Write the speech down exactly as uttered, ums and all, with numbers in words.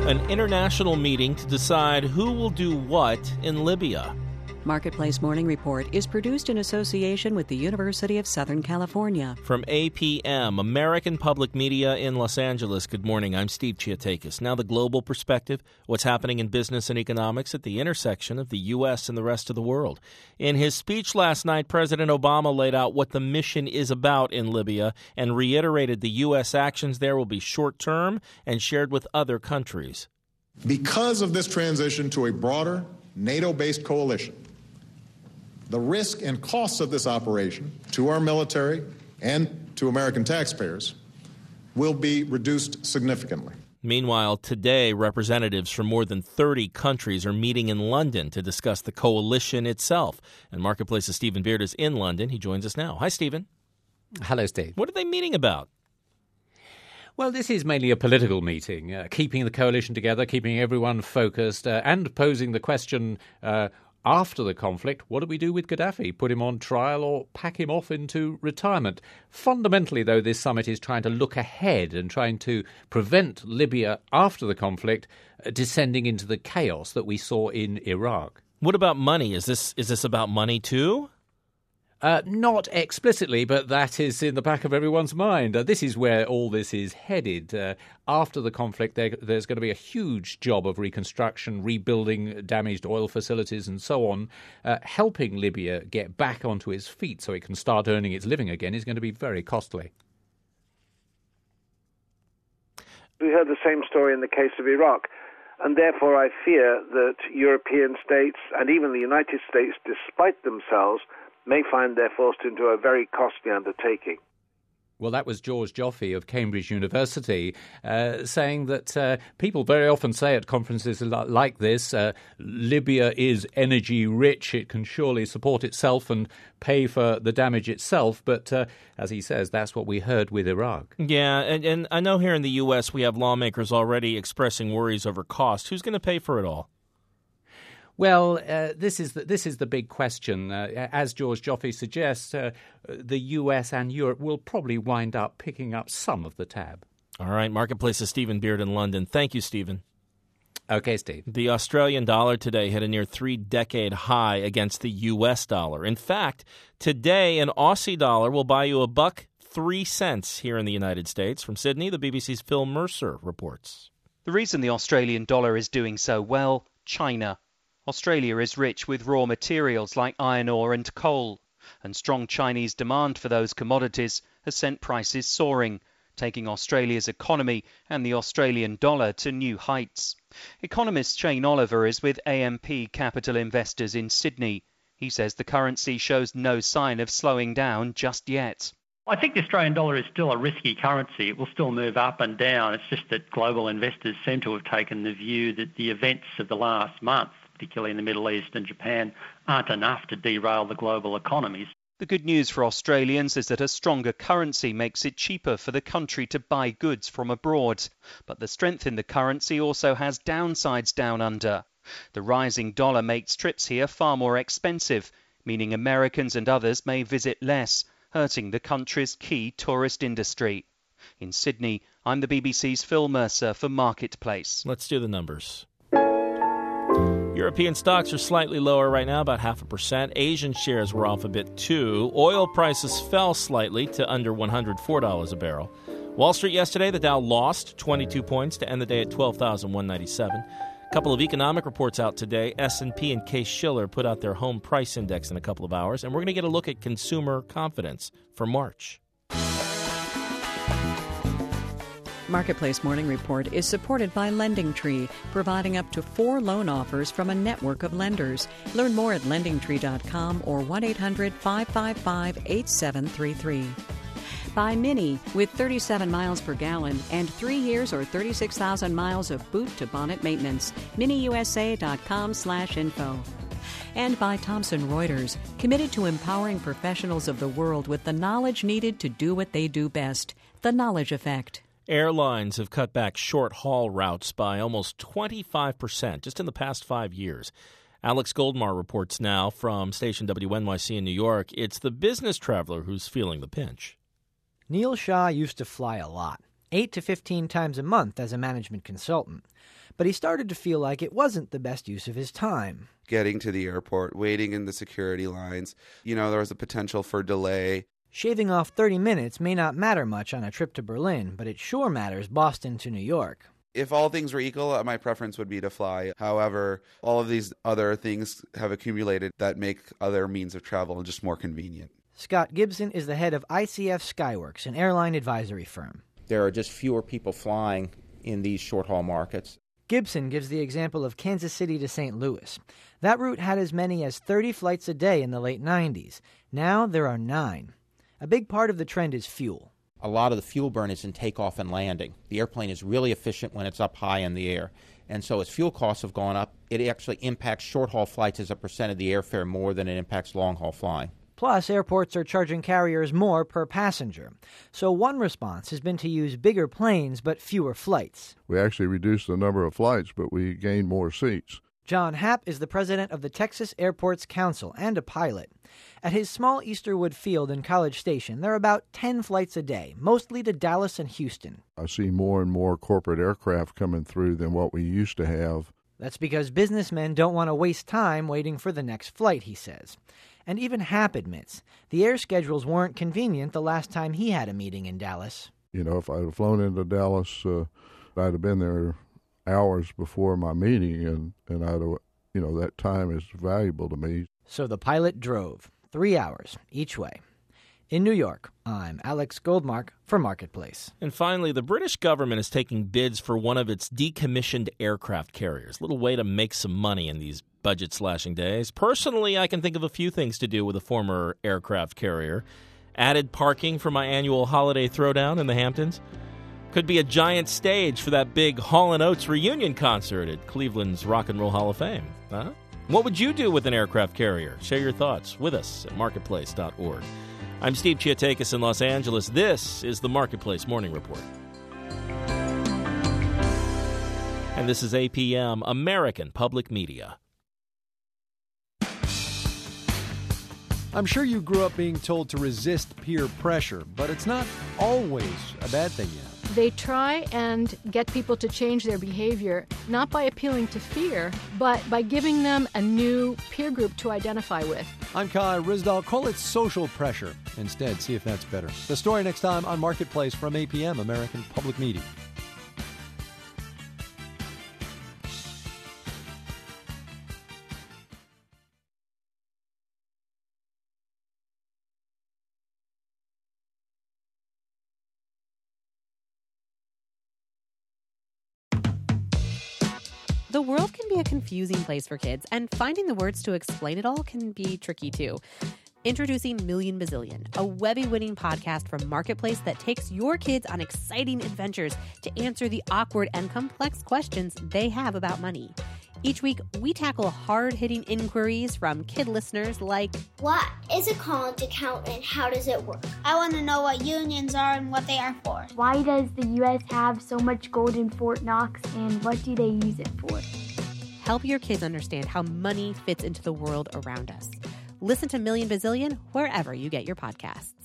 An international meeting to decide who will do what in Libya. Marketplace Morning Report is produced in association with the University of Southern California. From A P M, American Public Media in Los Angeles. Good morning. I'm Steve Chiatakis. Now the global perspective, what's happening in business and economics at the intersection of the U S and the rest of the world. In his speech last night, President Obama laid out what the mission is about in Libya and reiterated the U S actions there will be short-term and shared with other countries. Because of this transition to a broader NATO-based coalition, the risk and costs of this operation to our military and to American taxpayers will be reduced significantly. Meanwhile, today, representatives from more than thirty countries are meeting in London to discuss the coalition itself. And Marketplace's Stephen Beard is in London. He joins us now. Hi, Stephen. Hello, Steve. What are they meeting about? Well, this is mainly a political meeting, uh, keeping the coalition together, keeping everyone focused, uh, and posing the question uh, after the conflict, what do we do with Gaddafi? Put him on trial or pack him off into retirement? Fundamentally, though, this summit is trying to look ahead and trying to prevent Libya after the conflict uh, descending into the chaos that we saw in Iraq. What about money? Is this is this about money too? Uh, not explicitly, but that is in the back of everyone's mind. Uh, this is where all this is headed. Uh, after the conflict, there, there's going to be a huge job of reconstruction, rebuilding damaged oil facilities and so on. Uh, helping Libya get back onto its feet so it can start earning its living again is going to be very costly. We heard the same story in the case of Iraq. And therefore I fear that European states and even the United States, despite themselves, may find they're forced into a very costly undertaking. Well, that was George Joffe of Cambridge University uh, saying that uh, people very often say at conferences like this, uh, Libya is energy rich, it can surely support itself and pay for the damage itself. But uh, as he says, that's what we heard with Iraq. Yeah, and, and I know here in the U S we have lawmakers already expressing worries over cost. Who's going to pay for it all? Well, uh, this is the, this is the big question. Uh, as George Joffe suggests, uh, the U S and Europe will probably wind up picking up some of the tab. All right, Marketplace's Stephen Beard in London. Thank you, Stephen. Okay, Steve. The Australian dollar today hit a near three-decade high against the U S dollar. In fact, today an Aussie dollar will buy you a buck three cents here in the United States. From Sydney, the B B C's Phil Mercer reports. The reason the Australian dollar is doing so well, China. Australia is rich with raw materials like iron ore and coal, and strong Chinese demand for those commodities has sent prices soaring, taking Australia's economy and the Australian dollar to new heights. Economist Shane Oliver is with A M P Capital Investors in Sydney. He says the currency shows no sign of slowing down just yet. I think the Australian dollar is still a risky currency. It will still move up and down. It's just that global investors seem to have taken the view that the events of the last month, particularly in the Middle East and Japan, aren't enough to derail the global economies. The good news for Australians is that a stronger currency makes it cheaper for the country to buy goods from abroad. But the strength in the currency also has downsides down under. The rising dollar makes trips here far more expensive, meaning Americans and others may visit less, hurting the country's key tourist industry. In Sydney, I'm the B B C's Phil Mercer for Marketplace. Let's do the numbers. European stocks are slightly lower right now, about half a percent. Asian shares were off a bit too. Oil prices fell slightly to under one hundred four dollars a barrel. Wall Street yesterday, the Dow lost twenty-two points to end the day at twelve thousand one hundred ninety-seven. A couple of economic reports out today. S and P and Case-Shiller put out their home price index in a couple of hours, and we're going to get a look at consumer confidence for March. Marketplace Morning Report is supported by LendingTree, providing up to four loan offers from a network of lenders. Learn more at lending tree dot com or one eight hundred five five five eight seven three three. By Mini, with thirty-seven miles per gallon and three years or thirty-six thousand miles of boot-to-bonnet maintenance. mini u s a dot com slash info. And by Thomson Reuters, committed to empowering professionals of the world with the knowledge needed to do what they do best. The Knowledge Effect. Airlines have cut back short-haul routes by almost twenty-five percent just in the past five years. Alex Goldmar reports now from station W N Y C in New York. It's the business traveler who's feeling the pinch. Neil Shah used to fly a lot. eight to fifteen times a month as a management consultant. But he started to feel like it wasn't the best use of his time. Getting to the airport, waiting in the security lines, you know, there was a potential for delay. Shaving off thirty minutes may not matter much on a trip to Berlin, but it sure matters Boston to New York. If all things were equal, my preference would be to fly. However, all of these other things have accumulated that make other means of travel just more convenient. Scott Gibson is the head of I C F Skyworks, an airline advisory firm. There are just fewer people flying in these short-haul markets. Gibson gives the example of Kansas City to Saint Louis. That route had as many as thirty flights a day in the late nineties. Now there are nine. A big part of the trend is fuel. A lot of the fuel burn is in takeoff and landing. The airplane is really efficient when it's up high in the air. And so as fuel costs have gone up, it actually impacts short-haul flights as a percent of the airfare more than it impacts long-haul flying. Plus, airports are charging carriers more per passenger. So one response has been to use bigger planes but fewer flights. We actually reduced the number of flights, but we gained more seats. John Happ is the president of the Texas Airports Council and a pilot. At his small Easterwood field in College Station, there are about ten flights a day, mostly to Dallas and Houston. I see more and more corporate aircraft coming through than what we used to have. That's because businessmen don't want to waste time waiting for the next flight, he says. And even Happ admits the air schedules weren't convenient the last time he had a meeting in Dallas. You know, if I'd have flown into Dallas, uh, I'd have been there hours before my meeting, and, and I'd have, you know, that time is valuable to me. So the pilot drove three hours each way. In New York, I'm Alex Goldmark for Marketplace. And finally, the British government is taking bids for one of its decommissioned aircraft carriers. Little way to make some money in these budget-slashing days. Personally, I can think of a few things to do with a former aircraft carrier. Added parking for my annual holiday throwdown in the Hamptons. Could be a giant stage for that big Hall and Oates reunion concert at Cleveland's Rock and Roll Hall of Fame. Huh? What would you do with an aircraft carrier? Share your thoughts with us at marketplace dot org. I'm Steve Chiatakis in Los Angeles. This is the Marketplace Morning Report. And this is A P M, American Public Media. I'm sure you grew up being told to resist peer pressure, but it's not always a bad thing yet. They try and get people to change their behavior, not by appealing to fear, but by giving them a new peer group to identify with. I'm Kai Rizdal. Call it social pressure instead. See if that's better. The story next time on Marketplace from A P M, American Public Media. The world can be a confusing place for kids, and finding the words to explain it all can be tricky too. Introducing Million Bazillion, a Webby-winning podcast from Marketplace that takes your kids on exciting adventures to answer the awkward and complex questions they have about money. Each week, we tackle hard-hitting inquiries from kid listeners like, what is a college account and how does it work? I want to know what unions are and what they are for. Why does the U S have so much gold in Fort Knox and what do they use it for? Help your kids understand how money fits into the world around us. Listen to Million Bazillion wherever you get your podcasts.